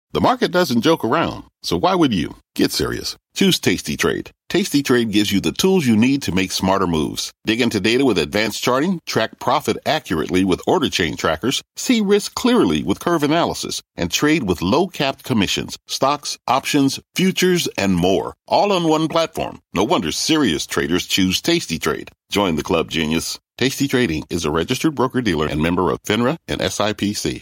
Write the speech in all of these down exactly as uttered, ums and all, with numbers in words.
The market doesn't joke around, so why would you? Get serious. Choose Tasty Trade. Tasty Trade gives you the tools you need to make smarter moves. Dig into data with advanced charting, track profit accurately with order chain trackers, see risk clearly with curve analysis, and trade with low-capped commissions, stocks, options, futures, and more. All on one platform. No wonder serious traders choose Tasty Trade. Join the club, genius. Tasty Trading is a registered broker-dealer and member of FINRA and S I P C.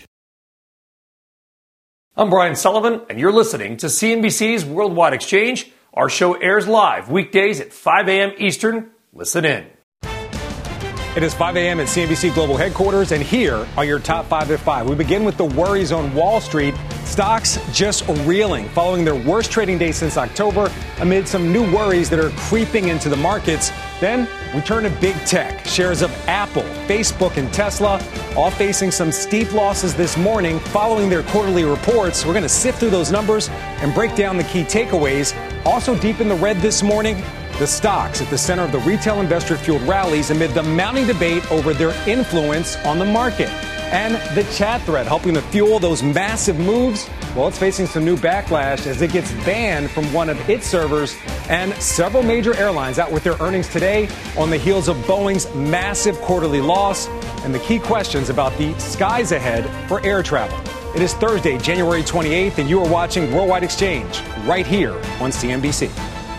I'm Brian Sullivan, and you're listening to C N B C's Worldwide Exchange. Our show airs live weekdays at five a.m. Eastern. Listen in. It is five a.m. at C N B C Global Headquarters, and here are your top five at five. We begin with the worries on Wall Street. Stocks just reeling following their worst trading day since October amid some new worries that are creeping into the markets. Then we turn to big tech. Shares of Apple, Facebook, and Tesla all facing some steep losses this morning following their quarterly reports. We're going to sift through those numbers and break down the key takeaways. Also deep in the red this morning, the stocks at the center of the retail investor-fueled rallies amid the mounting debate over their influence on the market. And the chat thread helping to fuel those massive moves, well, it's facing some new backlash as it gets banned from one of its servers. And several major airlines out with their earnings today on the heels of Boeing's massive quarterly loss and the key questions about the skies ahead for air travel. It is Thursday, January twenty-eighth, and you are watching Worldwide Exchange right here on C N B C.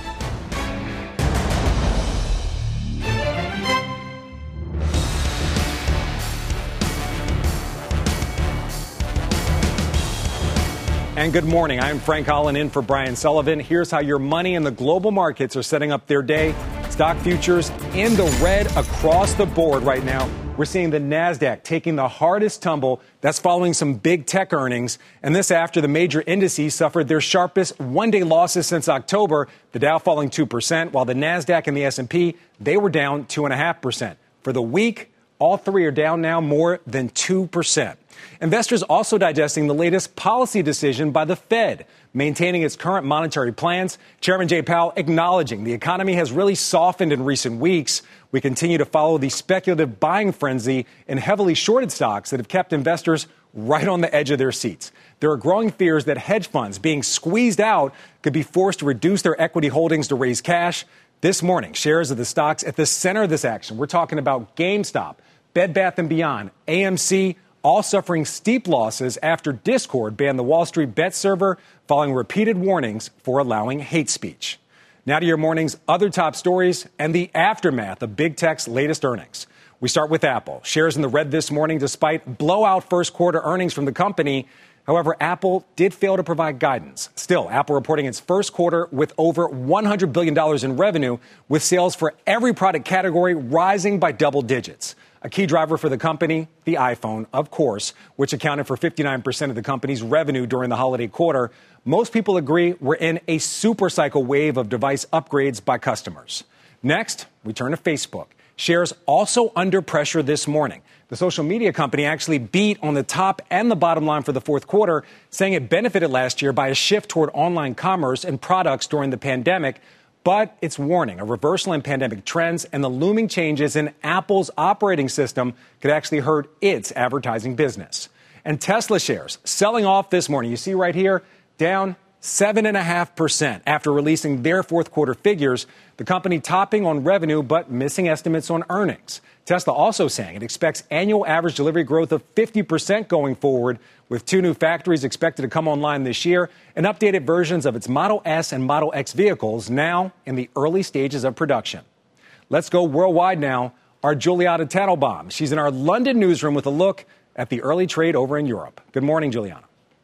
And good morning. I'm Frank Holland in for Brian Sullivan. Here's how your money and the global markets are setting up their day. Stock futures in the red across the board right now. We're seeing the NASDAQ taking the hardest tumble. That's following some big tech earnings. And this after the major indices suffered their sharpest one-day losses since October. The Dow falling two percent, while the NASDAQ and the S and P, they were down two point five percent. For the week, all three are down now more than two percent. Investors also digesting the latest policy decision by the Fed, maintaining its current monetary plans. Chairman Jay Powell acknowledging the economy has really softened in recent weeks. We continue to follow the speculative buying frenzy in heavily shorted stocks that have kept investors right on the edge of their seats. There are growing fears that hedge funds being squeezed out could be forced to reduce their equity holdings to raise cash. This morning, shares of the stocks at the center of this action. We're talking about GameStop, Bed Bath and Beyond, A M C, all suffering steep losses after Discord banned the Wall Street Bet server following repeated warnings for allowing hate speech. Now to your morning's other top stories and the aftermath of big tech's latest earnings. We start with Apple. Shares in the red this morning despite blowout first quarter earnings from the company. However, Apple did fail to provide guidance. Still, Apple reporting its first quarter with over one hundred billion dollars in revenue, with sales for every product category rising by double digits. A key driver for the company, the iPhone, of course, which accounted for fifty-nine percent of the company's revenue during the holiday quarter. Most people agree we're in a super cycle wave of device upgrades by customers. Next, we turn to Facebook. Shares also under pressure this morning. The social media company actually beat on the top and the bottom line for the fourth quarter, saying it benefited last year by a shift toward online commerce and products during the pandemic. But it's warning a reversal in pandemic trends and the looming changes in Apple's operating system could actually hurt its advertising business. And Tesla shares selling off this morning. You see right here, down seven point five percent after releasing their fourth quarter figures. The company topping on revenue but missing estimates on earnings. Tesla also saying it expects annual average delivery growth of fifty percent going forward, with two new factories expected to come online this year and updated versions of its Model S and Model X vehicles now in the early stages of production. Let's go worldwide now. Our Juliana Tannenbaum. She's in our London newsroom with a look at the early trade over in Europe. Good morning, Juliana.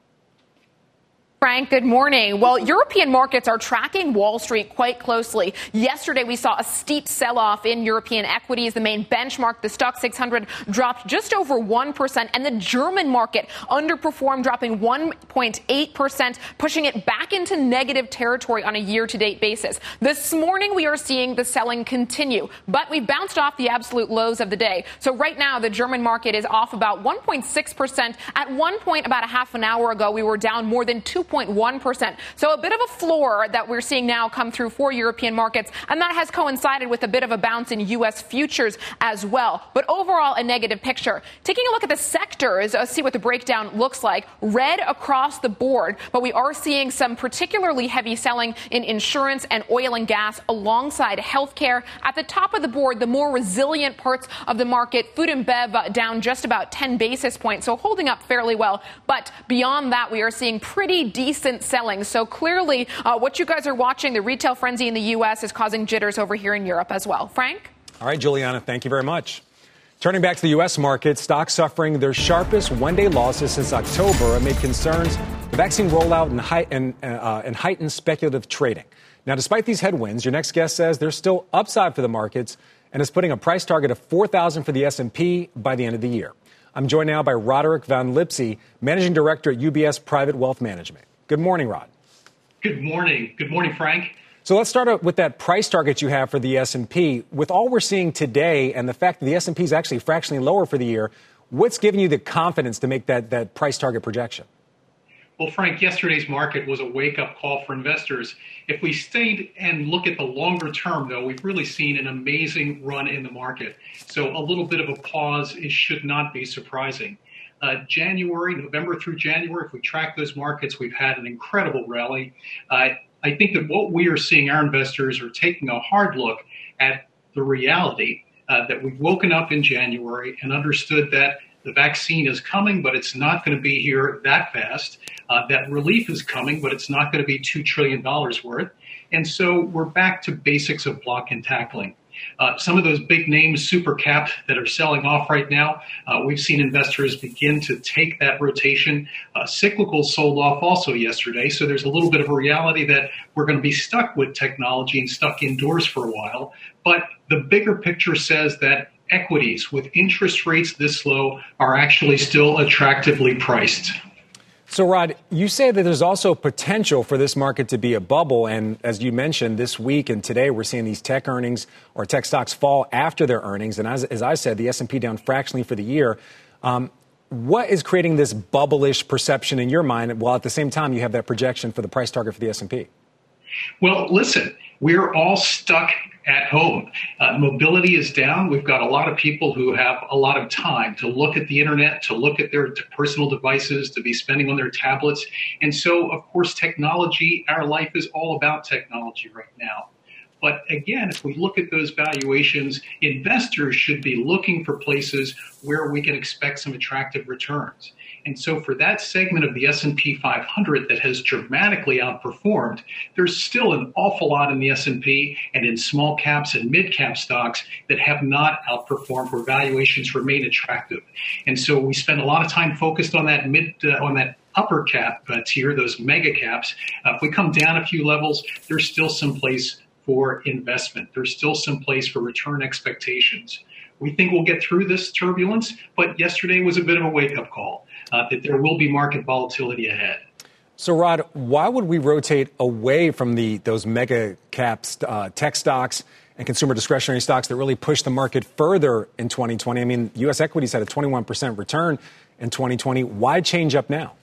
Frank, good morning. Well, European markets are tracking Wall Street quite closely. Yesterday, we saw a steep sell-off in European equities. The main benchmark, the Stoxx six hundred, dropped just over one percent, and the German market underperformed, dropping one point eight percent, pushing it back into negative territory on a year-to-date basis. This morning, we are seeing the selling continue, but we've bounced off the absolute lows of the day. So right now, the German market is off about one point six percent. At one point, about a half an hour ago, we were down more than two point one percent. So a bit of a floor that we're seeing now come through for European markets, and that has coincided with a bit of a bounce in U S futures as well. But overall, a negative picture. Taking a look at the sectors, uh, see what the breakdown looks like. Red across the board, but we are seeing some particularly heavy selling in insurance and oil and gas alongside healthcare. At the top of the board, the more resilient parts of the market, food and bev uh, down just about ten basis points, so holding up fairly well. But beyond that, we are seeing pretty decent selling. So clearly, uh, what you guys are watching, the retail frenzy in the U S is causing jitters over here in Europe as well. Frank? All right, Juliana, thank you very much. Turning back to the U S market, stocks suffering their sharpest one-day losses since October amid concerns the vaccine rollout and, high, and, uh, and heightened speculative trading. Now, despite these headwinds, your next guest says there's still upside for the markets and is putting a price target of four thousand for the S and P by the end of the year. I'm joined now by Roderick Van Lipsey, Managing Director at U B S Private Wealth Management. Good morning, Rod. Good morning. Good morning, Frank. So let's start out with that price target you have for the S and P. With all we're seeing today and the fact that the S and P is actually fractionally lower for the year, what's giving you the confidence to make that, that price target projection? Well, Frank, yesterday's market was a wake-up call for investors. If we stayed and look at the longer term, though, we've really seen an amazing run in the market. So a little bit of a pause, it should not be surprising. Uh, January, November through January, if we track those markets, we've had an incredible rally. Uh, I think that what we are seeing, our investors are taking a hard look at the reality uh, that we've woken up in January and understood that the vaccine is coming, but it's not going to be here that fast. Uh, that relief is coming, but it's not going to be two trillion dollars worth. And so we're back to basics of block and tackling. Uh, some of those big names, super cap, that are selling off right now, uh, we've seen investors begin to take that rotation. Uh, cyclicals sold off also yesterday, so there's a little bit of a reality that we're going to be stuck with technology and stuck indoors for a while. But the bigger picture says that equities with interest rates this low are actually still attractively priced. So, Rod, you say that there's also potential for this market to be a bubble. And as you mentioned, this week and today, we're seeing these tech earnings or tech stocks fall after their earnings. And as, as I said, the S and P down fractionally for the year. Um, what is creating this bubble-ish perception in your mind, while at the same time you have that projection for the price target for the S and P? Well, listen, we're all stuck at home. Uh, mobility is down. We've got a lot of people who have a lot of time to look at the internet, to look at their personal devices, to be spending on their tablets. And so, of course, technology, our life is all about technology right now. But again, if we look at those valuations, investors should be looking for places where we can expect some attractive returns. And so for that segment of the S and P five hundred that has dramatically outperformed, there's still an awful lot in the S and P and in small caps and mid cap stocks that have not outperformed, where valuations remain attractive. And so we spend a lot of time focused on that mid, uh, on that upper cap uh, tier, those mega caps. Uh, if we come down a few levels, there's still some place for investment. There's still some place for return expectations. We think we'll get through this turbulence, but yesterday was a bit of a wake-up call uh, that there will be market volatility ahead. So, Rod, why would we rotate away from the those mega caps, uh, tech stocks and consumer discretionary stocks that really push the market further in twenty twenty? I mean, U S equities had a twenty-one percent return in twenty twenty. Why change up now?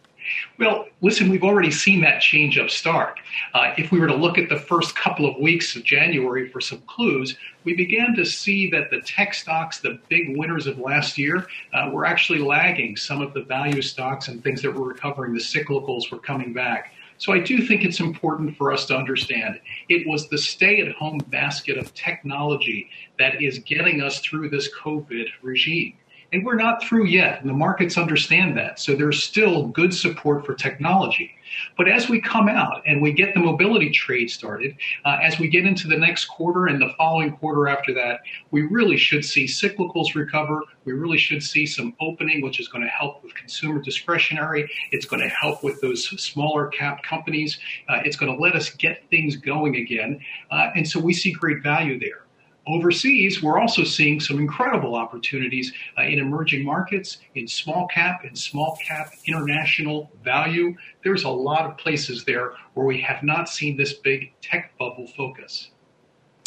Well, listen, we've already seen that change up start. Uh, if we were to look at the first couple of weeks of January for some clues, we began to see that the tech stocks, the big winners of last year, uh, were actually lagging. Some of the value stocks and things that were recovering, the cyclicals, were coming back. So I do think it's important for us to understand it was the stay-at-home basket of technology that is getting us through this COVID regime. And we're not through yet, and the markets understand that. So there's still good support for technology. But as we come out and we get the mobility trade started, uh, as we get into the next quarter and the following quarter after that, we really should see cyclicals recover. We really should see some opening, which is going to help with consumer discretionary. It's going to help with those smaller cap companies. Uh, it's going to let us get things going again. Uh, and so we see great value there. Overseas, we're also seeing some incredible opportunities uh, in emerging markets, in small cap, in small cap international value. There's a lot of places there where we have not seen this big tech bubble focus.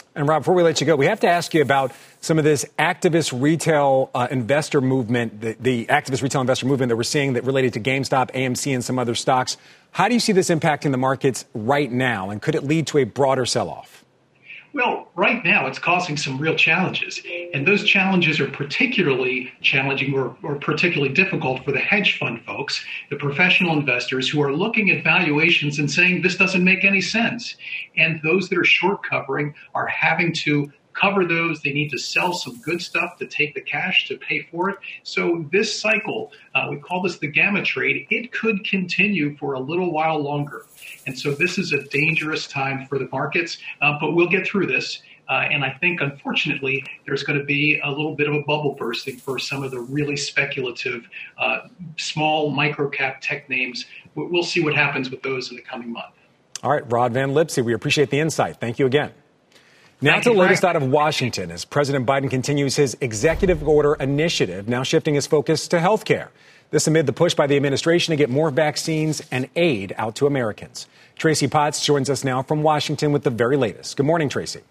And Rob, before we let you go, we have to ask you about some of this activist retail uh, investor movement, the, the activist retail investor movement that we're seeing that related to GameStop, A M C, and some other stocks. How do you see this impacting the markets right now, and could it lead to a broader sell-off? Well, right now it's causing some real challenges, and those challenges are particularly challenging or, or particularly difficult for the hedge fund folks, the professional investors who are looking at valuations and saying this doesn't make any sense. And those that are short covering are having to cover those. They need to sell some good stuff to take the cash to pay for it. So this cycle, uh, we call this the gamma trade, it could continue for a little while longer. And so this is a dangerous time for the markets, uh, but we'll get through this. Uh, and I think, unfortunately, there's going to be a little bit of a bubble bursting for some of the really speculative, uh, small micro-cap tech names. We'll see what happens with those in the coming month. All right, Rod Van Lipsey, we appreciate the insight. Thank you again. Now Thank to the you, latest Frank. out of Washington as President Biden continues his executive order initiative, now shifting his focus to health care. This amid the push by the administration to get more vaccines and aid out to Americans. Tracy Potts joins us now from Washington with the very latest. Good morning, Tracy.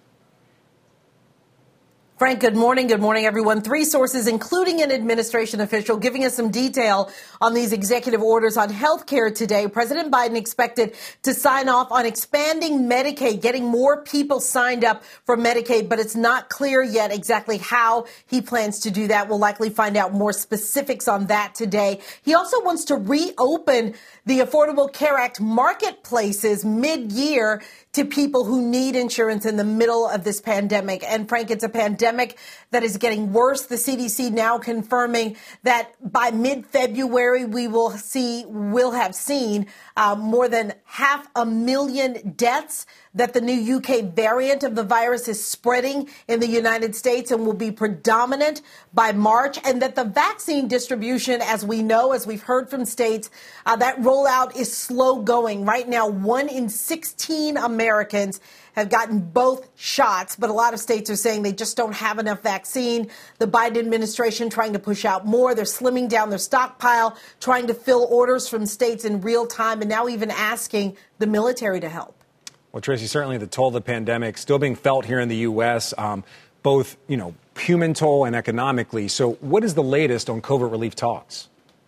Frank, good morning. Good morning, everyone. Three sources, including an administration official, giving us some detail on these executive orders on health care today. President Biden expected to sign off on expanding Medicaid, getting more people signed up for Medicaid, but it's not clear yet exactly how he plans to do that. We'll likely find out more specifics on that today. He also wants to reopen the Affordable Care Act marketplaces mid-year to people who need insurance in the middle of this pandemic. And Frank, it's a pandemic that is getting worse. The C D C now confirming that by mid-February, we will see, will have seen uh, more than half a million deaths, that the new U K variant of the virus is spreading in the United States and will be predominant by March, and that the vaccine distribution, as we know, as we've heard from states, uh, that rollout is slow going. Right now, one in sixteen Americans have gotten both shots, but a lot of states are saying they just don't have enough vaccine. The Biden administration trying to push out more. They're slimming down their stockpile, trying to fill orders from states in real time, and now even asking the military to help. Well, Tracy, certainly the toll of the pandemic still being felt here in the U S, um, both, you know, human toll and economically. So what is the latest on COVID relief talks?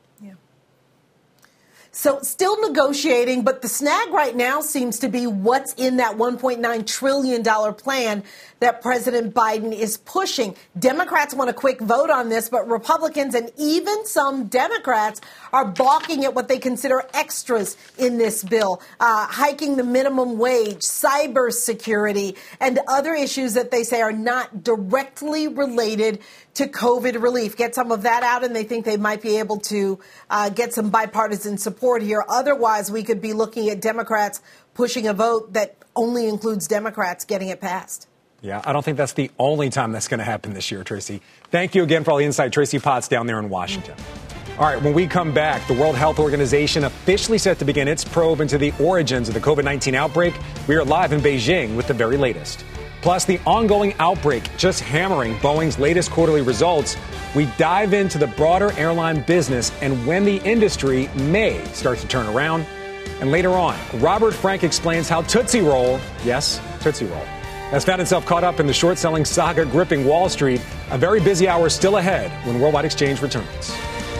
So still negotiating, but the snag right now seems to be what's in that one point nine trillion dollars plan that President Biden is pushing. Democrats want a quick vote on this, but Republicans and even some Democrats are balking at what they consider extras in this bill, uh, hiking the minimum wage, cybersecurity, and other issues that they say are not directly related to COVID relief. Get some of that out, and they think they might be able to uh, get some bipartisan support here. Otherwise, we could be looking at Democrats pushing a vote that only includes Democrats getting it passed. Yeah, I don't think that's the only time that's going to happen this year, Tracy. Thank you again for all the insight. Tracy Potts down there in Washington. All right, when we come back, the World Health Organization officially set to begin its probe into the origins of the COVID nineteen outbreak. We are live in Beijing with the very latest. Plus, the ongoing outbreak just hammering Boeing's latest quarterly results. We dive into the broader airline business and when the industry may start to turn around. And later on, Robert Frank explains how Tootsie Roll, yes, Tootsie Roll, has found itself caught up in the short-selling saga gripping Wall Street. A very busy hour still ahead when Worldwide Exchange returns.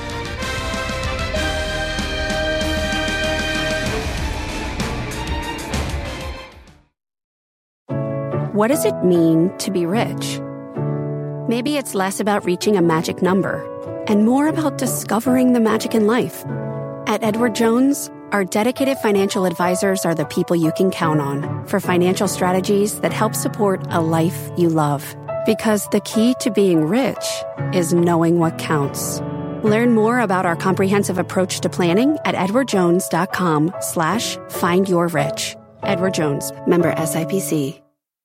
What does it mean to be rich? Maybe it's less about reaching a magic number and more about discovering the magic in life. At Edward Jones, our dedicated financial advisors are the people you can count on for financial strategies that help support a life you love. Because the key to being rich is knowing what counts. Learn more about our comprehensive approach to planning at edwardjones.com slash find your rich. Edward Jones, member S I P C.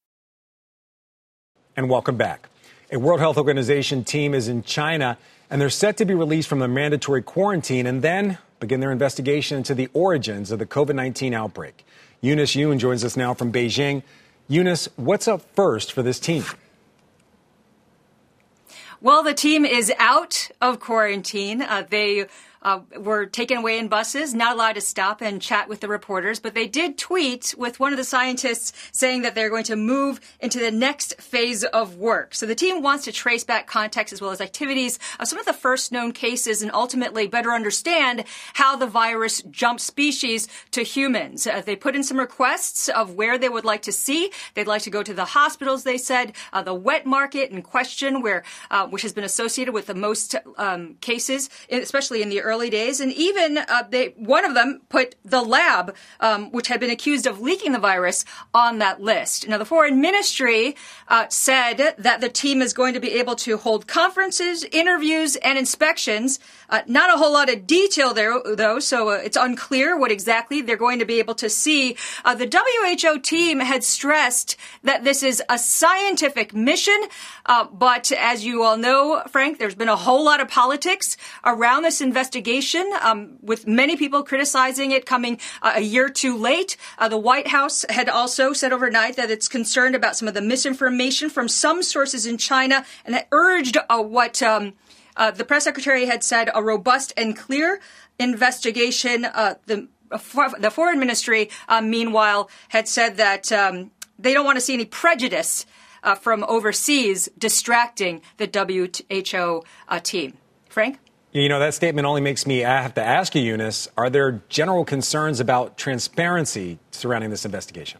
And welcome back. A World Health Organization team is in China, and they're set to be released from their mandatory quarantine and then begin their investigation into the origins of the COVID nineteen outbreak. Eunice Yoon joins us now from Beijing. Eunice, what's up first for this team? Well, the team is out of quarantine. Uh, they uh, were taken away in buses, not allowed to stop and chat with the reporters. But they did tweet with one of the scientists saying that they're going to move into the next phase of work. So the team wants to trace back contacts as well as activities of some of the first known cases and ultimately better understand how the virus jumped species to humans. Uh, they put in some requests of where they would like to see. They'd like to go to the hospitals, they said, uh, the wet market in question, where uh, which has been associated with the most um, cases, especially in the early days. And even uh, they, one of them put the lab, um, which had been accused of leaking the virus, on that list. Now, the Foreign Ministry uh, said that the team is going to be able to hold conferences, interviews, and inspections. Uh, not a whole lot of detail there, though, so uh, it's unclear what exactly they're going to be able to see. Uh, the W H O team had stressed that this is a scientific mission, uh, but as you all know, Frank, there's been a whole lot of politics around this investigation, um, with many people criticizing it coming uh, a year too late. Uh, the White House had also said overnight that it's concerned about some of the misinformation from some sources in China and had urged uh, what um, uh, the press secretary had said, a robust and clear investigation. Uh, the, uh, for, the Foreign Ministry, uh, meanwhile, had said that um, they don't want to see any prejudice uh, from overseas distracting the W H O uh, team. Frank? You know, that statement only makes me I have to ask you, Eunice, are there general concerns about transparency surrounding this investigation?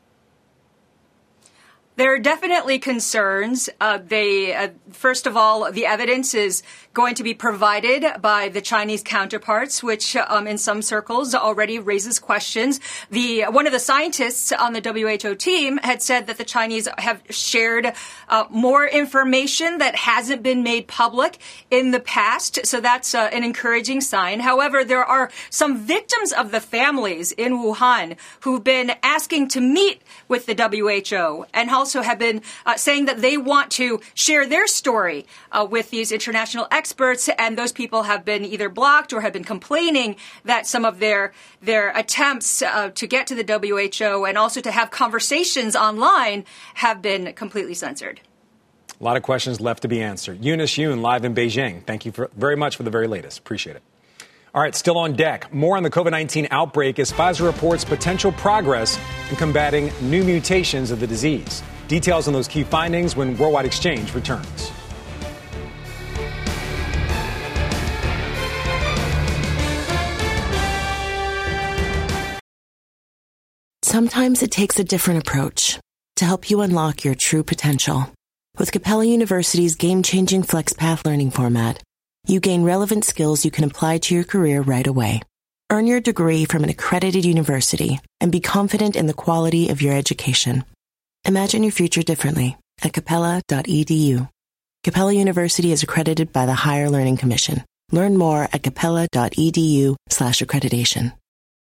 There are definitely concerns. Uh, they, uh, first of all, the evidence is going to be provided by the Chinese counterparts, which um, in some circles already raises questions. The one of the scientists on the W H O team had said that the Chinese have shared uh, more information that hasn't been made public in the past. So that's uh, an encouraging sign. However, there are some victims of the families in Wuhan who've been asking to meet with the W H O and also have been uh, saying that they want to share their story uh, with these international experts, and those people have been either blocked or have been complaining that some of their their attempts uh, to get to the W H O and also to have conversations online have been completely censored. A lot of questions left to be answered. Eunice Yoon, live in Beijing. Thank you for, very much for the very latest. Appreciate it. All right, still on deck. More on the COVID nineteen outbreak as Pfizer reports potential progress in combating new mutations of the disease. Details on those key findings when Worldwide Exchange returns. Sometimes it takes a different approach to help you unlock your true potential. With Capella University's game-changing FlexPath learning format, you gain relevant skills you can apply to your career right away. Earn your degree from an accredited university and be confident in the quality of your education. Imagine your future differently at capella dot e d u. Capella University is accredited by the Higher Learning Commission. Learn more at capella dot e d u slash accreditation.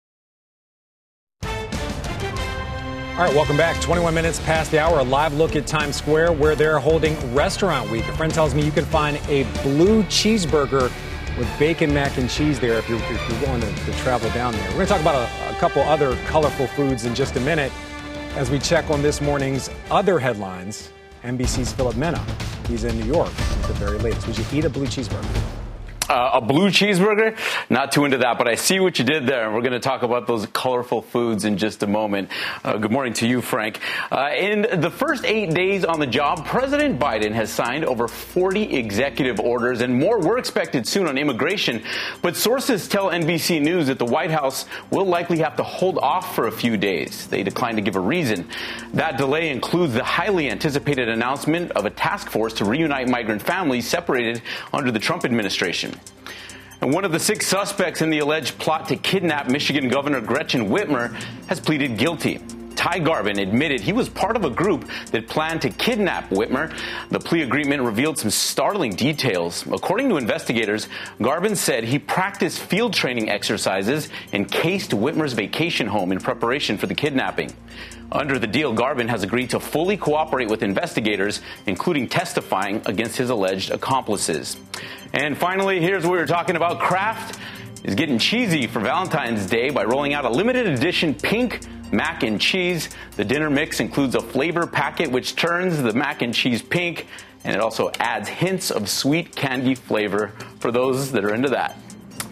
All right, welcome back. twenty-one minutes past the hour, a live look at Times Square where they're holding Restaurant Week. A friend tells me you can find a blue cheeseburger with bacon mac and cheese there if you're, if you're willing to, to travel down there. We're going to talk about a, a couple other colorful foods in just a minute as we check on this morning's other headlines. N B C's Philip Mena, he's in New York with the very latest. Would you eat a blue cheeseburger? Uh, a blue cheeseburger? Not too into that, but I see what you did there. And we're going to talk about those colorful foods in just a moment. Uh, good morning to you, Frank. Uh, in the first eight days on the job, President Biden has signed over forty executive orders, and more were expected soon on immigration. But sources tell N B C News that the White House will likely have to hold off for a few days. They declined to give a reason. That delay includes the highly anticipated announcement of a task force to reunite migrant families separated under the Trump administration. And one of the six suspects in the alleged plot to kidnap Michigan Governor Gretchen Whitmer has pleaded guilty. Ty Garbin admitted he was part of a group that planned to kidnap Whitmer. The plea agreement revealed some startling details. According to investigators, Garbin said he practiced field training exercises and cased Whitmer's vacation home in preparation for the kidnapping. Under the deal, Garbin has agreed to fully cooperate with investigators, including testifying against his alleged accomplices. And finally, here's what we were talking about. Kraft is getting cheesy for Valentine's Day by rolling out a limited edition pink mac and cheese. The dinner mix includes a flavor packet which turns the mac and cheese pink, and it also adds hints of sweet candy flavor for those that are into that.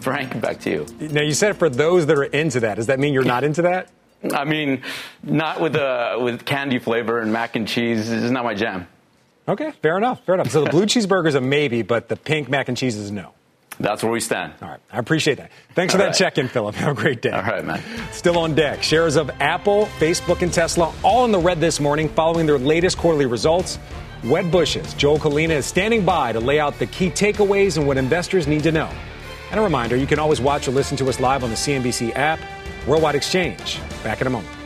Frank, back to you. Now, you said for those that are into that. Does that mean you're not into that? I mean, not with uh, with candy flavor and mac and cheese. This is not my jam. Okay, fair enough. Fair enough. So the blue cheeseburger is a maybe, but the pink mac and cheese is no. That's where we stand. All right. I appreciate that. Thanks for All that right. check-in, Philip. Have a great day. All right, man. Still on deck. Shares of Apple, Facebook, and Tesla all in the red this morning following their latest quarterly results. Wedbush's Joel Kalina is standing by to lay out the key takeaways and what investors need to know. And a reminder, you can always watch or listen to us live on the C N B C app, Worldwide Exchange. Back in a moment.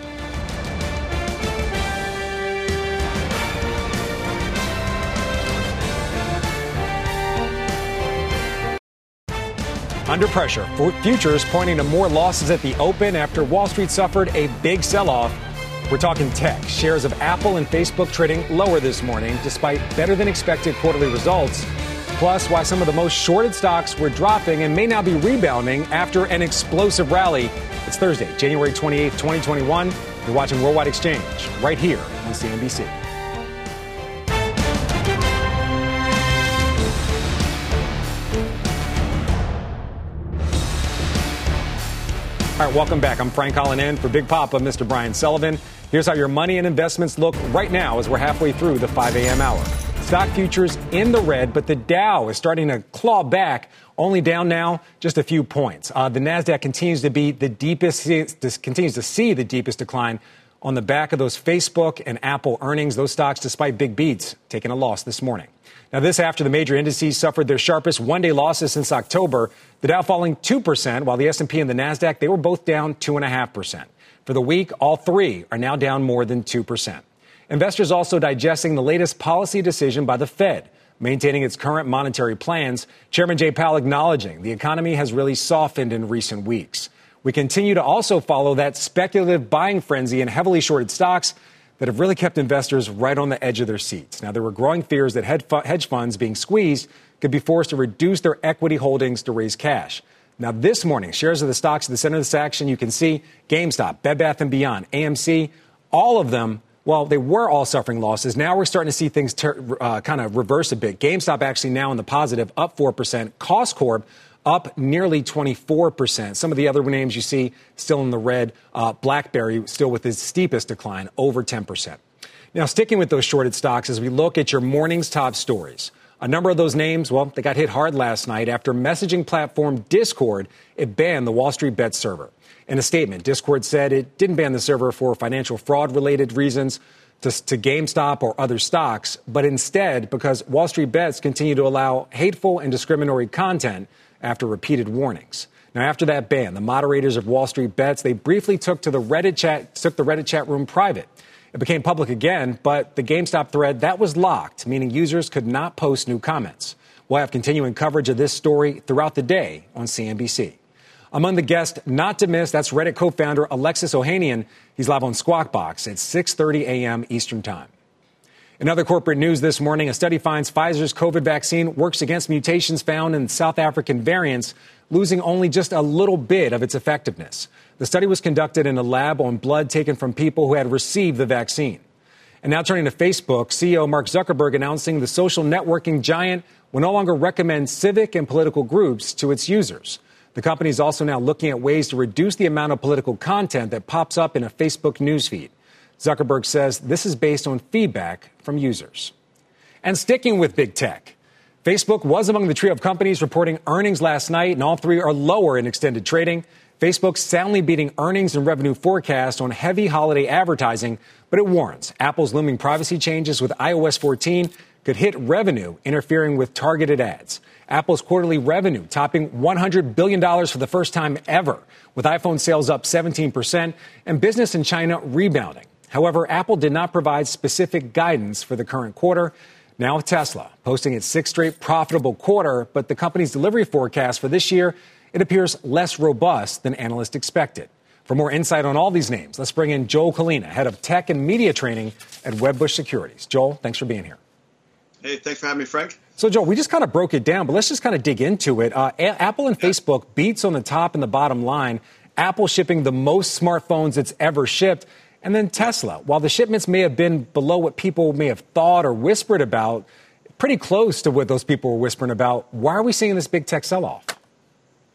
Under pressure, futures pointing to more losses at the open after Wall Street suffered a big sell-off. We're talking tech. Shares of Apple and Facebook trading lower this morning despite better than expected quarterly results. Plus, why some of the most shorted stocks were dropping and may now be rebounding after an explosive rally. It's Thursday, January twenty-eighth, twenty twenty-one. You're watching Worldwide Exchange right here on C N B C. All right, welcome back. I'm Frank Holland in for Big Papa, Mister Brian Sullivan. Here's how your money and investments look right now as we're halfway through the five a.m. hour. Stock futures in the red, but the Dow is starting to claw back, only down now just a few points. Uh, the NASDAQ continues to be the deepest, continues to see the deepest decline on the back of those Facebook and Apple earnings. Those stocks, despite big beats, taking a loss this morning. Now, this after the major indices suffered their sharpest one-day losses since October. The Dow falling two percent, while the S and P and the NASDAQ, they were both down two point five percent. For the week, all three are now down more than two percent. Investors also digesting the latest policy decision by the Fed, maintaining its current monetary plans. Chairman Jay Powell acknowledging the economy has really softened in recent weeks. We continue to also follow that speculative buying frenzy in heavily shorted stocks that have really kept investors right on the edge of their seats. Now, there were growing fears that hedge funds being squeezed could be forced to reduce their equity holdings to raise cash. Now, this morning, shares of the stocks at the center of this action, you can see GameStop, Bed Bath and Beyond, A M C, all of them, well, they were all suffering losses. Now we're starting to see things ter- uh, kind of reverse a bit. GameStop actually now in the positive, up four percent. Costcorp up nearly twenty-four percent. Some of the other names you see still in the red. Uh, BlackBerry still with its steepest decline, over ten percent. Now, sticking with those shorted stocks as we look at your morning's top stories. A number of those names, well, they got hit hard last night after messaging platform Discord, it banned the Wall Street Bet server. In a statement, Discord said it didn't ban the server for financial fraud-related reasons to, to GameStop or other stocks, but instead because Wall Street Bets continue to allow hateful and discriminatory content after repeated warnings. Now, after that ban, the moderators of Wall Street Bets, they briefly took to the Reddit chat, took the Reddit chat room private. It became public again, but the GameStop thread, that was locked, meaning users could not post new comments. We'll have continuing coverage of this story throughout the day on C N B C. Among the guests not to miss, that's Reddit co-founder Alexis Ohanian. He's live on Squawk Box at six thirty a.m. Eastern Time. In other corporate news this morning, a study finds Pfizer's COVID vaccine works against mutations found in South African variants, losing only just a little bit of its effectiveness. The study was conducted in a lab on blood taken from people who had received the vaccine. And now turning to Facebook, C E O Mark Zuckerberg announcing the social networking giant will no longer recommend civic and political groups to its users. The company is also now looking at ways to reduce the amount of political content that pops up in a Facebook newsfeed. Zuckerberg says this is based on feedback from users. And sticking with big tech, Facebook was among the trio of companies reporting earnings last night, and all three are lower in extended trading. Facebook soundly beating earnings and revenue forecasts on heavy holiday advertising, but it warns Apple's looming privacy changes with i O S fourteen could hit revenue interfering with targeted ads. Apple's quarterly revenue topping one hundred billion dollars for the first time ever, with iPhone sales up seventeen percent and business in China rebounding. However, Apple did not provide specific guidance for the current quarter. Now Tesla posting its sixth straight profitable quarter, but the company's delivery forecast for this year, it appears less robust than analysts expected. For more insight on all these names, let's bring in Joel Kalina, head of tech and media training at Wedbush Securities. Joel, thanks for being here. Hey, thanks for having me, Frank. So, Joel, we just kind of broke it down, but let's just kind of dig into it. Uh, A- Apple and Facebook beats on the top and the bottom line. Apple shipping the most smartphones it's ever shipped. And then Tesla, while the shipments may have been below what people may have thought or whispered about, pretty close to what those people were whispering about, why are we seeing this big tech sell-off?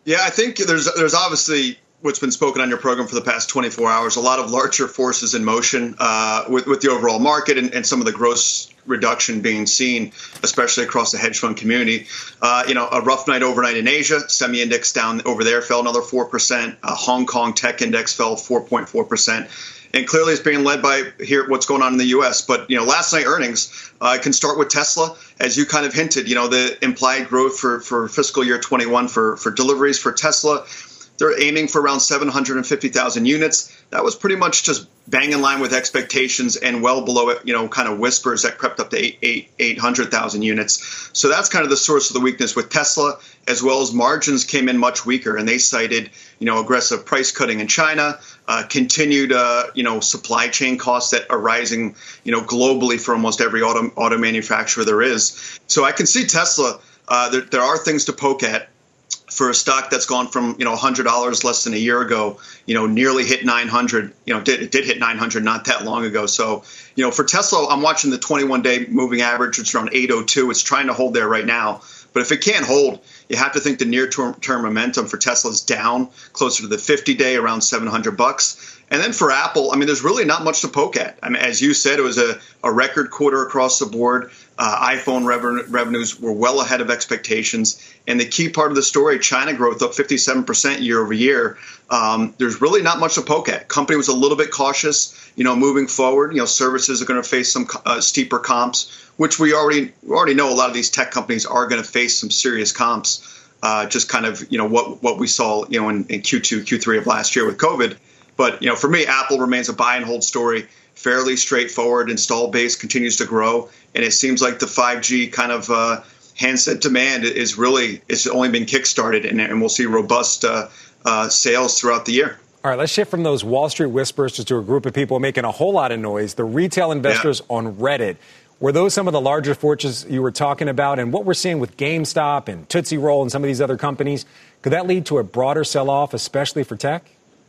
Yeah, I think there's there's obviously what's been spoken on your program for the past twenty-four hours, a lot of larger forces in motion uh, with, with the overall market and, and some of the gross reduction being seen, especially across the hedge fund community. Uh, you know, a rough night overnight in Asia, semi-index down over there fell another four percent. Uh, Hong Kong tech index fell four point four percent. And clearly it's being led by here what's going on in the U S. But, you know, last night earnings uh, can start with Tesla, as you kind of hinted, you know, the implied growth for, for fiscal year twenty-one for, for deliveries for Tesla. They're aiming for around seven hundred fifty thousand units. That was pretty much just bang in line with expectations and well below it, you know, kind of whispers that crept up to eight, eight, eight hundred thousand units. So that's kind of the source of the weakness with Tesla, as well as margins came in much weaker. And they cited, you know, aggressive price cutting in China, uh, continued, uh, you know, supply chain costs that are rising, you know, globally for almost every auto, auto manufacturer there is. So I can see Tesla. Uh, there, there are things to poke at. For a stock that's gone from, you know, one hundred dollars less than a year ago, you know, nearly hit nine hundred, you know, did, it did hit nine hundred not that long ago. So, you know, for Tesla, I'm watching the twenty-one day moving average. It's around eight oh two. It's trying to hold there right now. But if it can't hold, you have to think the near-term term momentum for Tesla is down closer to the fifty day, around seven hundred bucks. And then for Apple, I mean, there's really not much to poke at. I mean, as you said, it was a, a record quarter across the board. Uh, iPhone revenue, revenues were well ahead of expectations. And the key part of the story, China growth up fifty-seven percent year over year. Um, there's really not much to poke at. Company was a little bit cautious, you know, moving forward. You know, services are going to face some uh, steeper comps, which we already we already know a lot of these tech companies are going to face some serious comps. Uh, just kind of, you know, what what we saw, you know, in, in Q two, Q three of last year with COVID. But, you know, for me, Apple remains a buy and hold story, fairly straightforward. Install base continues to grow. And it seems like the five G kind of uh, handset demand is really, it's only been kickstarted, and, and we'll see robust uh, uh, sales throughout the year. All right, let's shift from those Wall Street whispers to a group of people making a whole lot of noise, the retail investors yeah. on Reddit. Were those some of the larger fortunes you were talking about? And what we're seeing with GameStop and Tootsie Roll and some of these other companies, could that lead to a broader sell-off, especially for tech?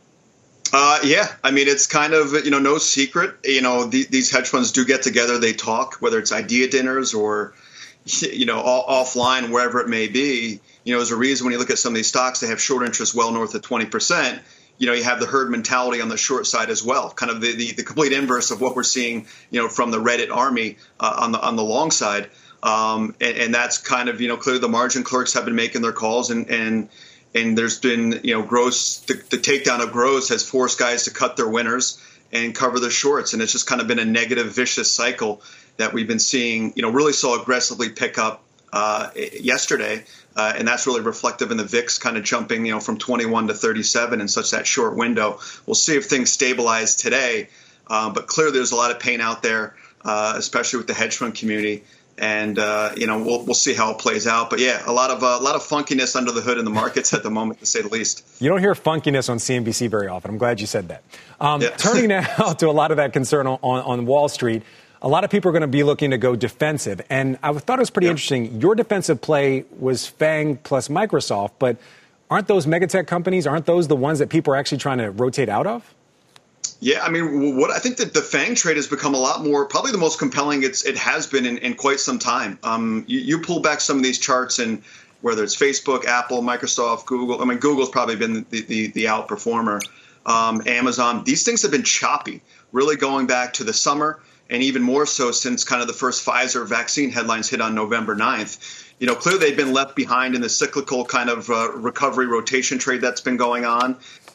Uh, yeah, I mean, it's kind of, you know, no secret. You know, the, these hedge funds do get together. They talk, whether it's idea dinners or, you know, all, offline, wherever it may be. You know, there's a reason when you look at some of these stocks, they have short interest well north of twenty percent. You know, you have the herd mentality on the short side as well, kind of the, the, the complete inverse of what we're seeing, you know, from the Reddit army uh, on the on the long side. Um, and, and that's kind of, you know, clearly the margin clerks have been making their calls, and, and And there's been, you know, gross, the, the takedown of gross has forced guys to cut their winners and cover their shorts. And it's just kind of been a negative, vicious cycle that we've been seeing, you know, really saw aggressively pick up uh, yesterday. Uh, and that's really reflective in the V I X kind of jumping, you know, from twenty-one to thirty-seven in such that short window. We'll see if things stabilize today. Um, but clearly there's a lot of pain out there, uh, especially with the hedge fund community. And, uh, you know, we'll we'll see how it plays out. But, yeah, a lot of uh, a lot of funkiness under the hood in the markets at the moment, to say the least. You don't hear funkiness on C N B C very often. I'm glad you said that. Um, yeah. Turning now to a lot of that concern on, on Wall Street, a lot of people are going to be looking to go defensive. And I thought it was pretty yeah. interesting. Your defensive play was FANG plus Microsoft. But aren't those megatech companies, aren't those the ones that people are actually trying to rotate out of? Yeah, I mean, what I think that the FANG trade has become a lot more, probably the most compelling it's it has been in, in quite some time. Um, you, you pull back some of these charts, and whether it's Facebook, Apple, Microsoft, Google, I mean, Google's probably been the the, the outperformer. Um, Amazon, these things have been choppy, really going back to the summer, and even more so since kind of the first Pfizer vaccine headlines hit on November ninth. You know, clearly they've been left behind in the cyclical kind of uh, recovery rotation trade that's been going on.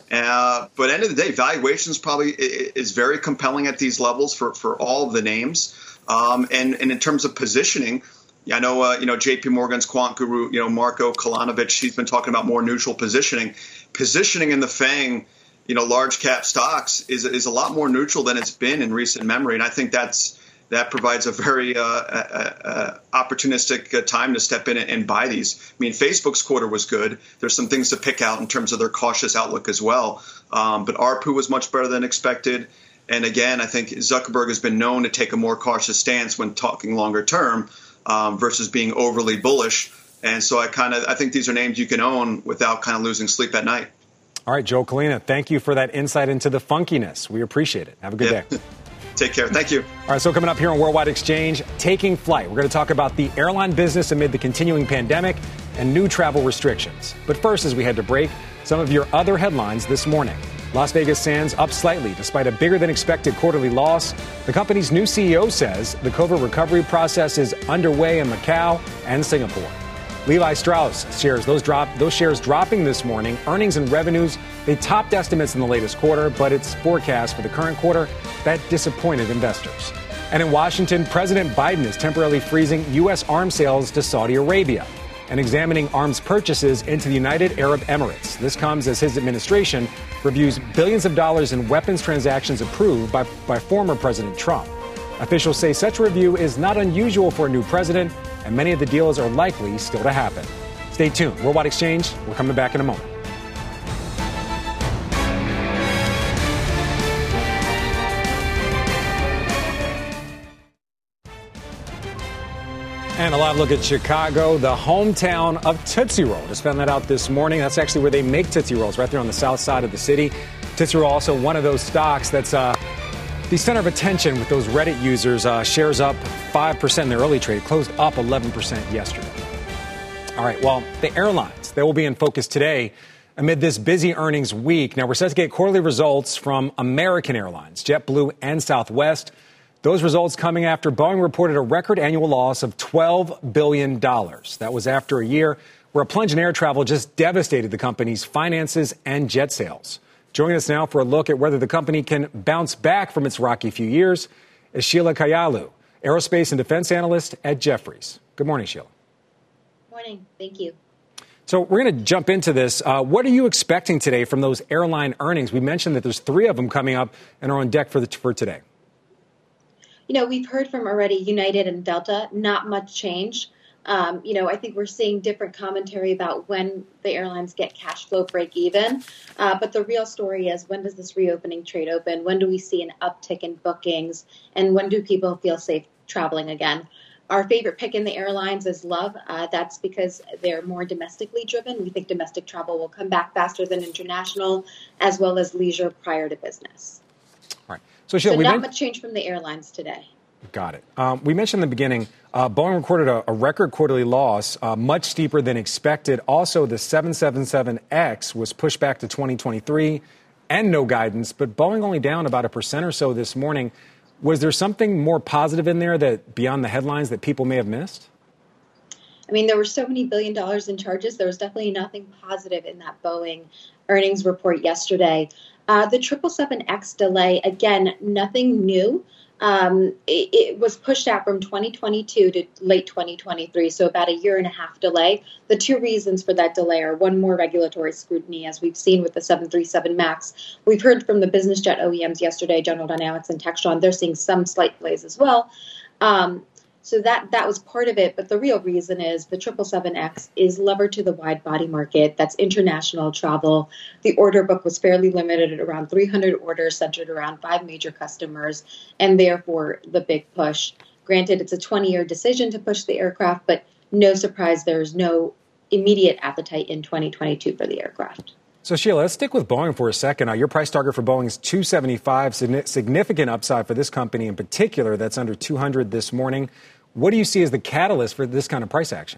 Uh, but end of the day, valuations probably is very compelling at these levels for, for all of the names. Um, and, and in terms of positioning, I know, uh, you know, J P Morgan's quant guru, you know, Marko Kolanovic, he's been talking about more neutral positioning. Positioning in the FANG, you know, large cap stocks is is a lot more neutral than it's been in recent memory. And I think that's that provides a very uh, uh, uh, opportunistic uh, time to step in and, and buy these. I mean, Facebook's quarter was good. There's some things to pick out in terms of their cautious outlook as well. Um, but A R P U was much better than expected. And again, I think Zuckerberg has been known to take a more cautious stance when talking longer term um, versus being overly bullish. And so I kind of I think these are names you can own without kind of losing sleep at night. All right, Joe Culina, thank you for that insight into the funkiness. We appreciate it. Have a good yeah. day. Take care. Thank you. All right, so coming up here on Worldwide Exchange, taking flight. We're going to talk about the airline business amid the continuing pandemic and new travel restrictions. But first, as we head to break, some of your other headlines this morning. Las Vegas Sands up slightly despite a bigger than expected quarterly loss. The company's new C E O says the COVID recovery process is underway in Macau and Singapore. Levi Strauss shares those drop those shares dropping this morning. Earnings and revenues, they topped estimates in the latest quarter, but its forecast for the current quarter, that disappointed investors. And in Washington, President Biden is temporarily freezing U S arms sales to Saudi Arabia and examining arms purchases into the United Arab Emirates. This comes as his administration reviews billions of dollars in weapons transactions approved by, by former President Trump. Officials say such a review is not unusual for a new president, and many of the deals are likely still to happen. Stay tuned. Worldwide Exchange, we're coming back in a moment. And a live look at Chicago, the hometown of Tootsie Roll. Just found that out this morning. That's actually where they make Tootsie Rolls, right there on the south side of the city. Tootsie Roll also one of those stocks that's uh, the center of attention with those Reddit users. Uh, shares up five percent in their early trade, closed up eleven percent yesterday. All right, well, the airlines, they will be in focus today amid this busy earnings week. Now, we're set to get quarterly results from American Airlines, JetBlue, and Southwest. Those results coming after Boeing reported a record annual loss of twelve billion dollars. That was after a year where a plunge in air travel just devastated the company's finances and jet sales. Joining us now for a look at whether the company can bounce back from its rocky few years is Sheila Kahyaoglu, aerospace and defense analyst at Jefferies. Good morning, Sheila. Morning. Thank you. So we're going to jump into this. Uh, what are you expecting today from those airline earnings? We mentioned that there's three of them coming up and are on deck for, the, for today. You know, we've heard from already United and Delta, not much change. Um, you know, I think we're seeing different commentary about when the airlines get cash flow break even. Uh, but the real story is, when does this reopening trade open? When do we see an uptick in bookings? And when do people feel safe traveling again? Our favorite pick in the airlines is Love. Uh, that's because they're more domestically driven. We think domestic travel will come back faster than international, as well as leisure prior to business. All right. So, Sheila, so we not men- much change from the airlines today. Got it. Um, we mentioned in the beginning, uh, Boeing recorded a, a record quarterly loss, uh, much steeper than expected. Also, the seven seventy-seven X was pushed back to twenty twenty-three and no guidance, but Boeing only down about a percent or so this morning. Was there something more positive in there that beyond the headlines that people may have missed? I mean, there were so many billion dollars in charges. There was definitely nothing positive in that Boeing earnings report yesterday. Uh, the triple seven X delay, again, nothing new. Um, it, it was pushed out from twenty twenty-two to late twenty twenty-three, so about a year and a half delay. The two reasons for that delay are, one, more regulatory scrutiny, as we've seen with the seven thirty-seven MAX. We've heard from the business jet O E Ms yesterday, General Dynamics and Textron. They're seeing some slight delays as well. Um, So that that was part of it. But the real reason is the triple seven X is levered to the wide body market. That's international travel. The order book was fairly limited at around three hundred orders centered around five major customers, and therefore the big push. Granted, it's a twenty-year decision to push the aircraft, but no surprise, there's no immediate appetite in twenty twenty-two for the aircraft. So, Sheila, let's stick with Boeing for a second. Uh, your price target for Boeing is two seventy-five, significant upside for this company in particular. That's under two hundred this morning. What do you see as the catalyst for this kind of price action?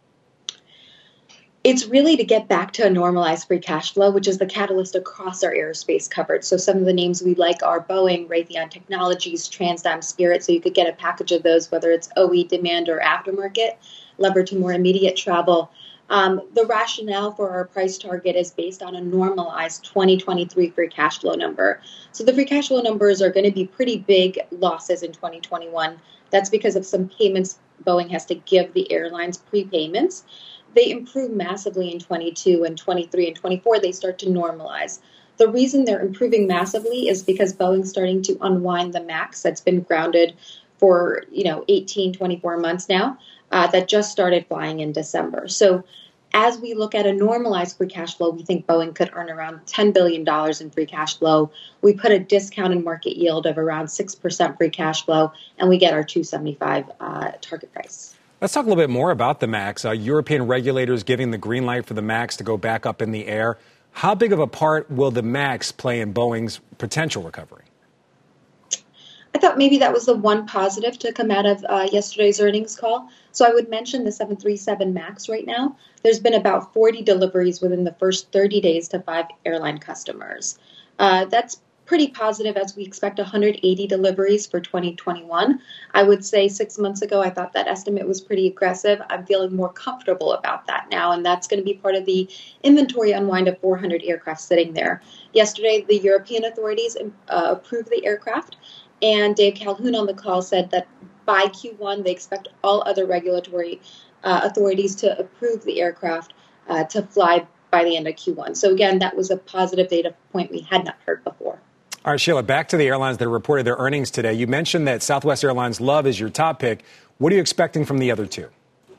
It's really to get back to a normalized free cash flow, which is the catalyst across our aerospace coverage. So some of the names we like are Boeing, Raytheon Technologies, TransDigm, Spirit. So you could get a package of those, whether it's O E demand or aftermarket, levered to more immediate travel. Um, the rationale for our price target is based on a normalized twenty twenty-three free cash flow number. So the free cash flow numbers are going to be pretty big losses in twenty twenty-one. That's because of some payments Boeing has to give the airlines, prepayments. They improve massively in twenty-two and twenty-three and twenty-four. They start to normalize. The reason they're improving massively is because Boeing's starting to unwind the MAX that's been grounded for, you know, eighteen, twenty-four months now, uh, that just started flying in December. So as we look at a normalized free cash flow, we think Boeing could earn around ten billion dollars in free cash flow. We put a discounted market yield of around six percent free cash flow, and we get our two seventy-five uh, target price. Let's talk a little bit more about the MAX. Uh, European regulators giving the green light for the MAX to go back up in the air. How big of a part will the MAX play in Boeing's potential recovery? I thought maybe that was the one positive to come out of uh, yesterday's earnings call. So I would mention the seven thirty-seven MAX right now. There's been about forty deliveries within the first thirty days to five airline customers. Uh, that's pretty positive as we expect one hundred eighty deliveries for twenty twenty-one. I would say six months ago, I thought that estimate was pretty aggressive. I'm feeling more comfortable about that now, and that's going to be part of the inventory unwind of four hundred aircraft sitting there. Yesterday, the European authorities uh, approved the aircraft, and Dave Calhoun on the call said that by Q one, they expect all other regulatory uh, authorities to approve the aircraft uh, to fly by the end of Q one. So again, that was a positive data point we had not heard before. All right, Sheila, back to the airlines that reported their earnings today. You mentioned that Southwest Airlines LOVE is your top pick. What are you expecting from the other two?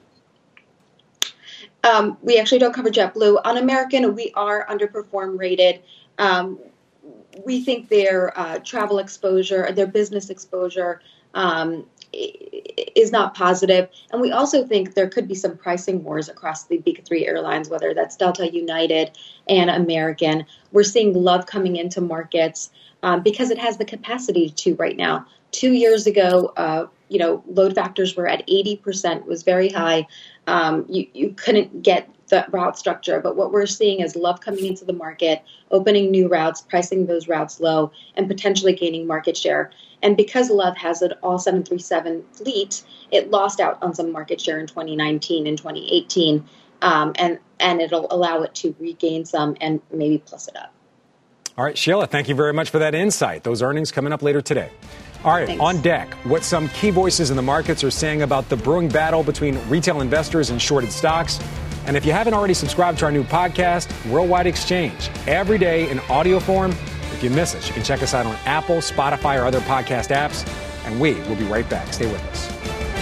Um, we actually don't cover JetBlue. On American, we are underperform rated. Um, we think their uh, travel exposure, their business exposure um, is not positive. And we also think there could be some pricing wars across the big three airlines, whether that's Delta, United, and American. We're seeing LOVE coming into markets um, because it has the capacity to right now. Two years ago, uh, you know, load factors were at eighty percent, was very high. Um, you, you couldn't get the route structure. But what we're seeing is LOVE coming into the market, opening new routes, pricing those routes low, and potentially gaining market share. And because LOVE has an all seven thirty-seven fleet, it lost out on some market share in twenty nineteen and twenty eighteen, um, and, and it'll allow it to regain some and maybe plus it up. All right, Sheila, thank you very much for that insight. Those earnings coming up later today. All right, Thanks. On deck, what some key voices in the markets are saying about the brewing battle between retail investors and shorted stocks. And if you haven't already subscribed to our new podcast, Worldwide Exchange, every day in audio form. If you miss us, you can check us out on Apple, Spotify, or other podcast apps. And we will be right back. Stay with us.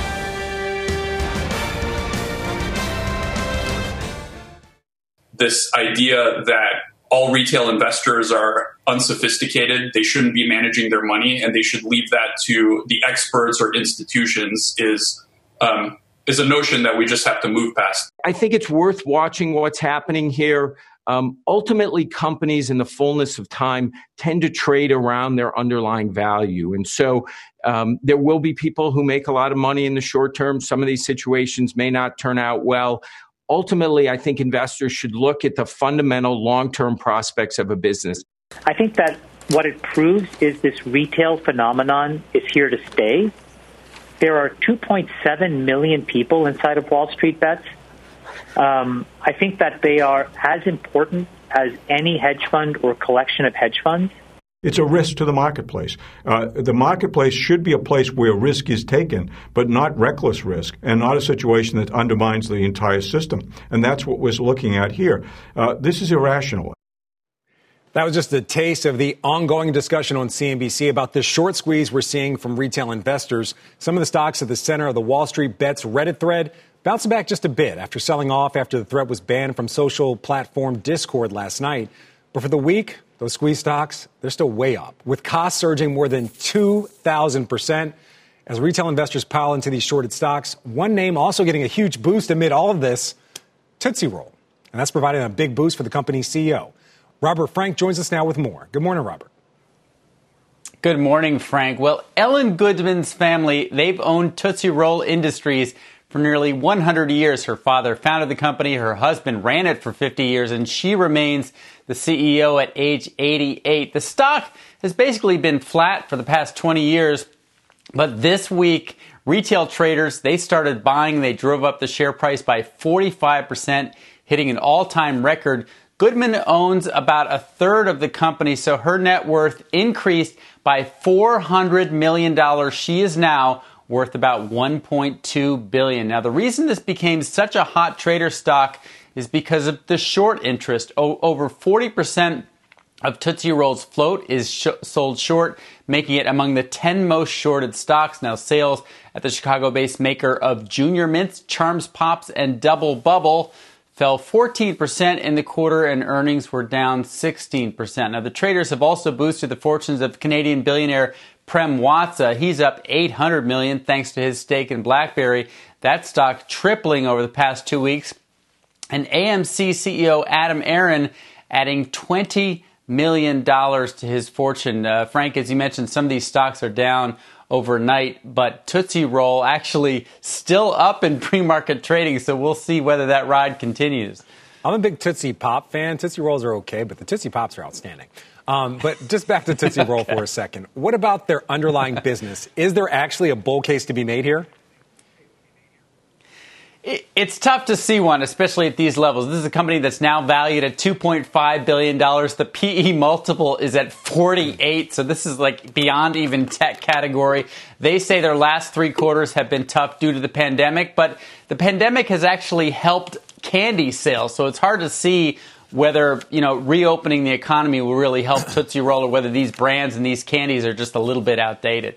This idea that all retail investors are unsophisticated, they shouldn't be managing their money, and they should leave that to the experts or institutions is um, is a notion that we just have to move past. I think it's worth watching what's happening here. Um, ultimately, companies in the fullness of time tend to trade around their underlying value. And so um, there will be people who make a lot of money in the short term. Some of these situations may not turn out well. Ultimately, I think investors should look at the fundamental long-term prospects of a business. I think that what it proves is this retail phenomenon is here to stay. There are two point seven million people inside of Wall Street Bets. Um, I think that they are as important as any hedge fund or collection of hedge funds. It's a risk to the marketplace. Uh, the marketplace should be a place where risk is taken, but not reckless risk, and not a situation that undermines the entire system. And that's what we're looking at here. Uh, this is irrational. That was just a taste of the ongoing discussion on C N B C about the short squeeze we're seeing from retail investors. Some of the stocks at the center of the Wall Street Bets Reddit thread bouncing back just a bit after selling off after the thread was banned from social platform Discord last night. But for the week, those squeeze stocks, they're still way up, with costs surging more than two thousand percent. As retail investors pile into these shorted stocks, one name also getting a huge boost amid all of this, Tootsie Roll. And that's providing a big boost for the company's C E O. Robert Frank joins us now with more. Good morning, Robert. Good morning, Frank. Well, Ellen Goodman's family, they've owned Tootsie Roll Industries for nearly one hundred years. Her father founded the company. Her husband ran it for fifty years, and she remains the C E O at age eighty-eight. The stock has basically been flat for the past twenty years, but this week, retail traders, they started buying. They drove up the share price by forty-five percent, hitting an all-time record. Goodman owns about a third of the company, so her net worth increased by four hundred million dollars. She is now worth about one point two billion dollars. Now, the reason this became such a hot trader stock is because of the short interest. O- over forty percent of Tootsie Roll's float is sh- sold short, making it among the ten most shorted stocks. Now, sales at the Chicago-based maker of Junior Mints, Charms Pops, and Double Bubble fell fourteen percent in the quarter, and earnings were down sixteen percent. Now, the traders have also boosted the fortunes of Canadian billionaire Prem Watsa. He's up eight hundred million dollars thanks to his stake in BlackBerry. That stock tripling over the past two weeks. And A M C C E O Adam Aron adding twenty million dollars to his fortune. Uh, Frank, as you mentioned, some of these stocks are down overnight, but Tootsie Roll actually still up in pre-market trading, so we'll see whether that ride continues. I'm a big Tootsie Pop fan. Tootsie Rolls are okay, but the Tootsie Pops are outstanding. Um, but just back to Tootsie Roll okay. for a second. What about their underlying business? Is there actually a bull case to be made here? It's tough to see one, especially at these levels. This is a company that's now valued at two point five billion dollars. The P E multiple is at forty-eight, so this is like beyond even tech category. They say their last three quarters have been tough due to the pandemic, but the pandemic has actually helped candy sales, so it's hard to see whether, you know, reopening the economy will really help Tootsie Roll or whether these brands and these candies are just a little bit outdated.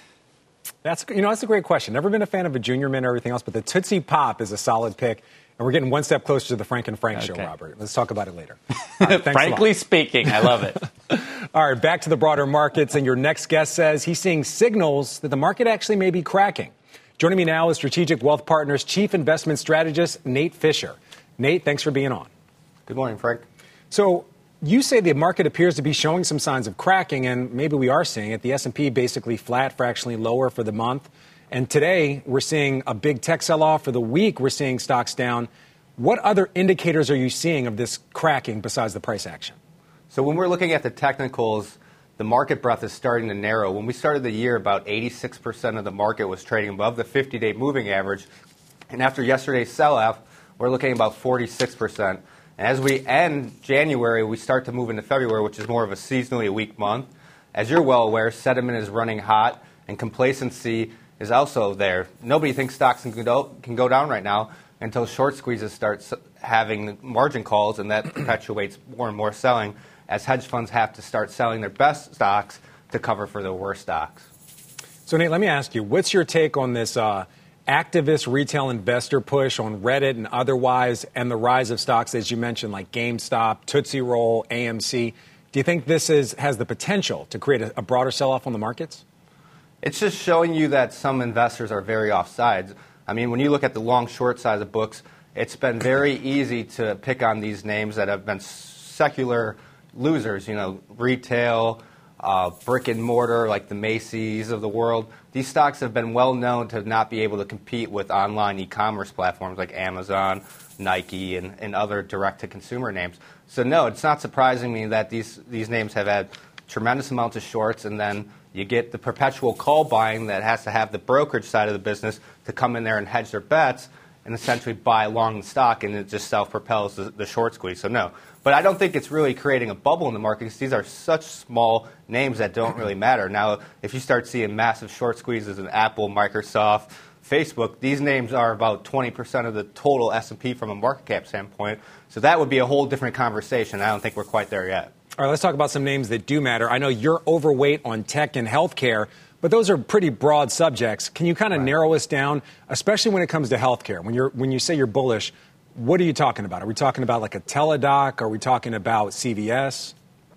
That's, you know, that's a great question. Never been a fan of a Junior Mint or everything else, but the Tootsie Pop is a solid pick. And we're getting one step closer to the Frank and Frank okay. show, Robert. Let's talk about it later. Right, Frankly speaking, I love it. All right, back to the broader markets. And your next guest says he's seeing signals that the market actually may be cracking. Joining me now is Strategic Wealth Partners Chief Investment Strategist Nate Fisher. Nate, thanks for being on. Good morning, Frank. So you say the market appears to be showing some signs of cracking, and maybe we are seeing it. The S and P basically flat, fractionally lower for the month. And today we're seeing a big tech sell-off. For the week, we're seeing stocks down. What other indicators are you seeing of this cracking besides the price action? So when we're looking at the technicals, the market breadth is starting to narrow. When we started the year, about eighty-six percent of the market was trading above the fifty-day moving average. And after yesterday's sell-off, we're looking at about forty-six percent. And as we end January, we start to move into February, which is more of a seasonally weak month. As you're well aware, sentiment is running hot, and complacency is also there. Nobody thinks stocks can go, can go down right now until short squeezes start having margin calls, and that perpetuates more and more selling as hedge funds have to start selling their best stocks to cover for their worst stocks. So, Nate, let me ask you, what's your take on this uh, activist retail investor push on Reddit and otherwise, and the rise of stocks, as you mentioned, like GameStop, Tootsie Roll, A M C? Do you think this is has the potential to create a, a broader sell-off on the markets? It's just showing you that some investors are very offsides. I mean, when you look at the long-short side of books, it's been very easy to pick on these names that have been secular losers, you know, retail, uh, brick and mortar, like the Macy's of the world. These stocks have been well known to not be able to compete with online e-commerce platforms like Amazon, Nike, and, and other direct-to-consumer names. So, no, it's not surprising me that these, these names have had tremendous amounts of shorts, and then you get the perpetual call buying that has to have the brokerage side of the business to come in there and hedge their bets and essentially buy long the stock, and it just self-propels the, the short squeeze. So, no. But I don't think it's really creating a bubble in the market because these are such small names that don't really matter. Now, if you start seeing massive short squeezes in Apple, Microsoft, Facebook, these names are about twenty percent of the total S and P from a market cap standpoint. So that would be a whole different conversation. I don't think we're quite there yet. All right, let's talk about some names that do matter. I know you're overweight on tech and healthcare, but those are pretty broad subjects. Can you kind of right. narrow us down, especially when it comes to healthcare? When you're when you say you're bullish, what are you talking about? Are we talking about like a Teladoc? Are we talking about C V S?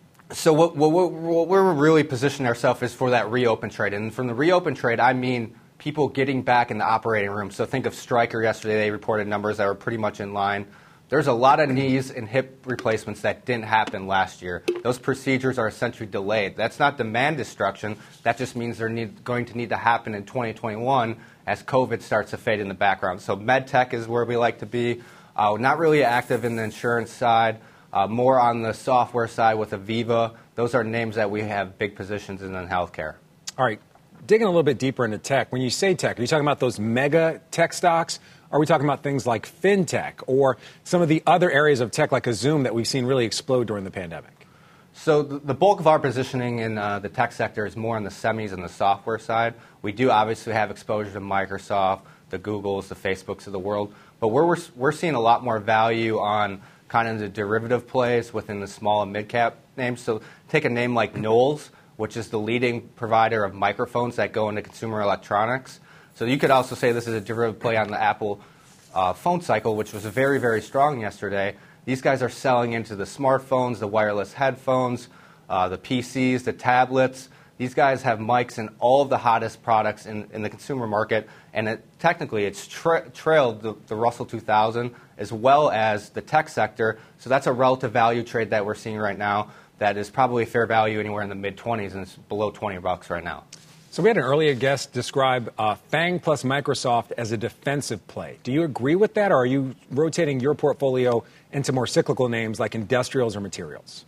So what, what, what we're really positioning ourselves is for that reopen trade. And from the reopen trade, I mean people getting back in the operating room. So think of Stryker yesterday. They reported numbers that were pretty much in line. There's a lot of knees and hip replacements that didn't happen last year. Those procedures are essentially delayed. That's not demand destruction. That just means they're need, going to need to happen in twenty twenty-one as COVID starts to fade in the background. So med tech is where we like to be. Uh, not really active in the insurance side, uh, more on the software side with Aviva. Those are names that we have big positions in in healthcare. All right. Digging a little bit deeper into tech, when you say tech, are you talking about those mega tech stocks? Are we talking about things like fintech or some of the other areas of tech like a Zoom that we've seen really explode during the pandemic? So the bulk of our positioning in uh, the tech sector is more on the semis and the software side. We do obviously have exposure to Microsoft, the Googles, the Facebooks of the world, but we're, we're seeing a lot more value on kind of the derivative plays within the small and mid-cap names. So take a name like Knowles, which is the leading provider of microphones that go into consumer electronics. So you could also say this is a derivative play on the Apple uh, phone cycle, which was very, very strong yesterday. These guys are selling into the smartphones, the wireless headphones, uh, the P Cs, the tablets. These guys have mics in all of the hottest products in, in the consumer market, and it, technically it's tra- trailed the, the Russell two thousand as well as the tech sector. So that's a relative value trade that we're seeing right now. that is probably fair value anywhere in the mid twenties, and it's below twenty bucks right now. So we had an earlier guest describe uh, FANG plus Microsoft as a defensive play. Do you agree with that, or are you rotating your portfolio into more cyclical names like industrials or materials?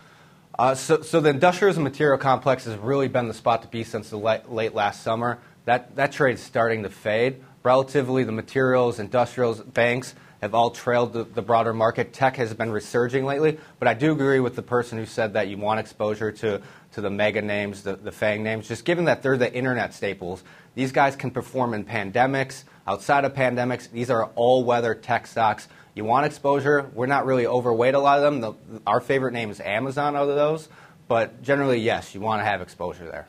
Uh, so, so the industrials and material complex has really been the spot to be since the late, late last summer. That that trade's starting to fade. Relatively, the materials, industrials, banks have all trailed the, the broader market. Tech has been resurging lately, but I do agree with the person who said that you want exposure to, to the mega names, the, the FANG names, just given that they're the internet staples. These guys can perform in pandemics, outside of pandemics. These are all-weather tech stocks. You want exposure. We're not really overweight a lot of them. The, our favorite name is Amazon out of those, but generally, yes, you want to have exposure there.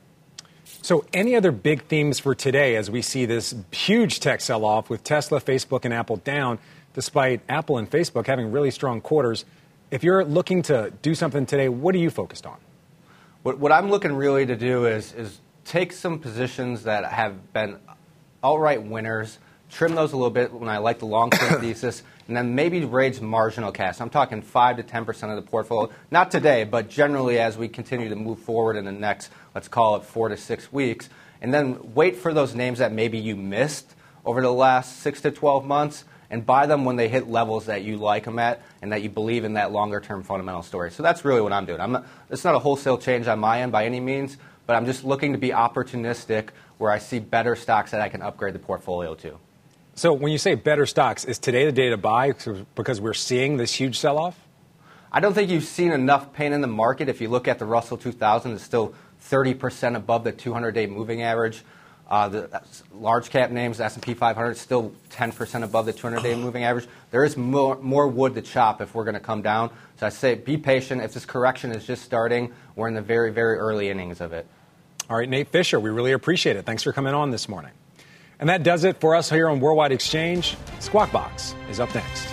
So any other big themes for today as we see this huge tech sell-off with Tesla, Facebook, and Apple down, despite Apple and Facebook having really strong quarters? If you're looking to do something today, what are you focused on? What, what I'm looking really to do is, is take some positions that have been outright winners, trim those a little bit when I like the long-term thesis, and then maybe raise marginal cash. I'm talking five to ten percent of the portfolio. Not today, but generally as we continue to move forward in the next, let's call it four to six weeks. And then wait for those names that maybe you missed over the last six to twelve months and buy them when they hit levels that you like them at and that you believe in that longer-term fundamental story. So that's really what I'm doing. I'm not, it's not a wholesale change on my end by any means, but I'm just looking to be opportunistic where I see better stocks that I can upgrade the portfolio to. So when you say better stocks, is today the day to buy because we're seeing this huge sell-off? I don't think you've seen enough pain in the market. If you look at the Russell two thousand, it's still thirty percent above the two hundred day moving average. Uh, the large cap names, S and P five hundred, still ten percent above the two hundred day moving average. There is more, more wood to chop if we're going to come down. So I say be patient. If this correction is just starting, we're in the very, very early innings of it. All right, Nate Fisher, we really appreciate it. Thanks for coming on this morning. And that does it for us here on Worldwide Exchange. Squawk Box is up next.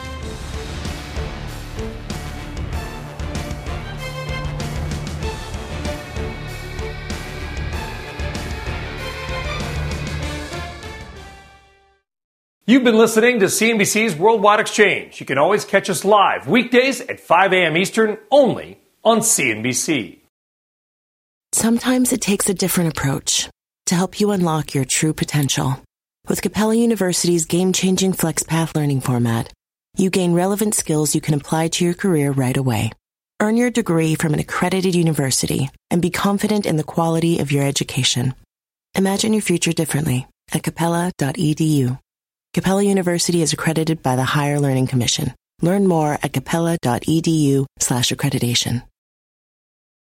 You've been listening to C N B C's Worldwide Exchange. You can always catch us live weekdays at five a.m. Eastern only on C N B C. Sometimes it takes a different approach to help you unlock your true potential. With Capella University's game-changing FlexPath learning format, you gain relevant skills you can apply to your career right away. Earn your degree from an accredited university and be confident in the quality of your education. Imagine your future differently at capella dot e d u. Capella University is accredited by the Higher Learning Commission. Learn more at capella dot e d u slash accreditation.